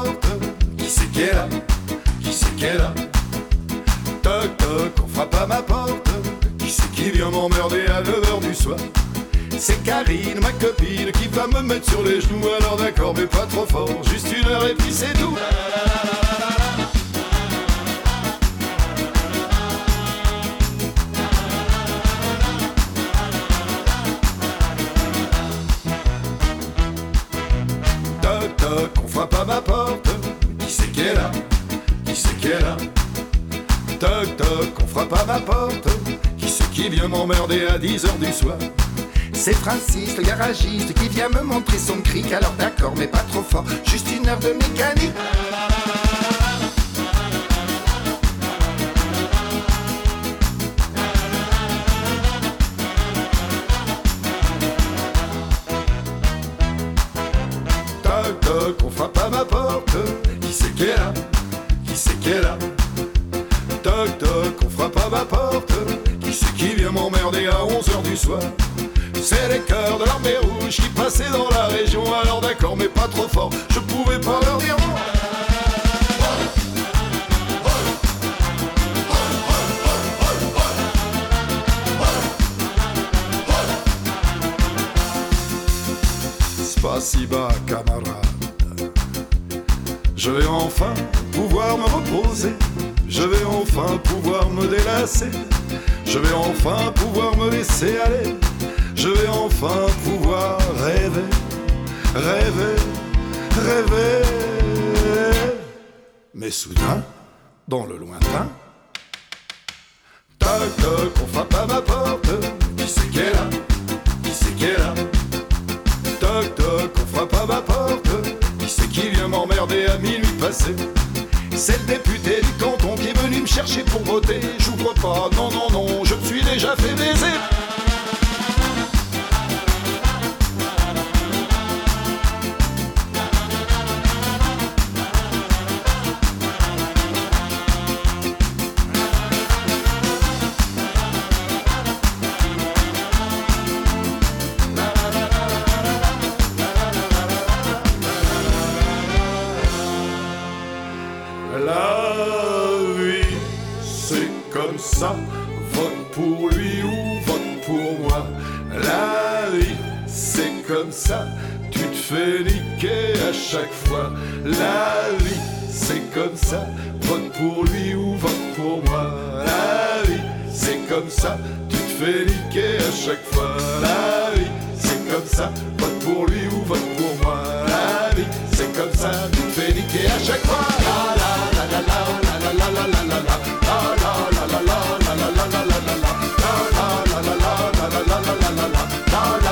porte. Qui c'est qui est là? Qui c'est qui est là? Toc toc, on frappe à ma porte. Qui c'est qui vient m'emmerder à 9h du soir? C'est Karine, ma copine, qui va me mettre sur les genoux. Alors d'accord, mais pas trop fort, juste 1 heure et puis c'est tout. Toc toc, on frappe à ma porte. Qui c'est qui est là? Qui c'est qui est là? Toc toc, on frappe à ma porte. Qui c'est qui vient m'emmerder à 10h du soir? C'est Francis, le garagiste, qui vient me montrer son cric. Alors d'accord, mais pas trop fort, juste 1 heure de mécanique. Toc toc, on frappe à ma porte. Qui c'est qui est là? Qui c'est qui est là? Toc toc, on frappe à ma porte. Qui c'est qui vient m'emmerder à 11h du soir? C'est les cœurs de l'armée rouge qui passaient dans la région. Alors d'accord, mais pas trop fort, je pouvais pas leur dire non. Spasiba, camarade. Je vais enfin pouvoir me reposer. Je vais enfin pouvoir me délasser. Je vais enfin pouvoir me laisser aller. Je vais enfin pouvoir rêver, rêver, rêver. Mais soudain, dans le lointain, toc toc, on frappe à ma porte. Qui c'est qui est là? Qui c'est qui est là? Toc toc, on frappe à ma porte. Qui c'est qui vient m'emmerder à minuit passé? C'est le député du canton qui est venu me chercher pour voter. J'ouvre pas, non non non, je me suis déjà fait baiser. La vie, c'est comme ça. Vote pour lui ou vote pour moi. La vie, c'est comme ça. Tu te fais niquer à chaque fois. La vie, c'est comme ça. Vote pour lui ou vote pour moi. La vie, c'est comme ça. Tu te fais niquer à chaque fois. La vie, c'est comme ça. Vote pour lui ou vote pour moi. La vie, c'est comme ça. Tu te fais niquer à chaque fois. La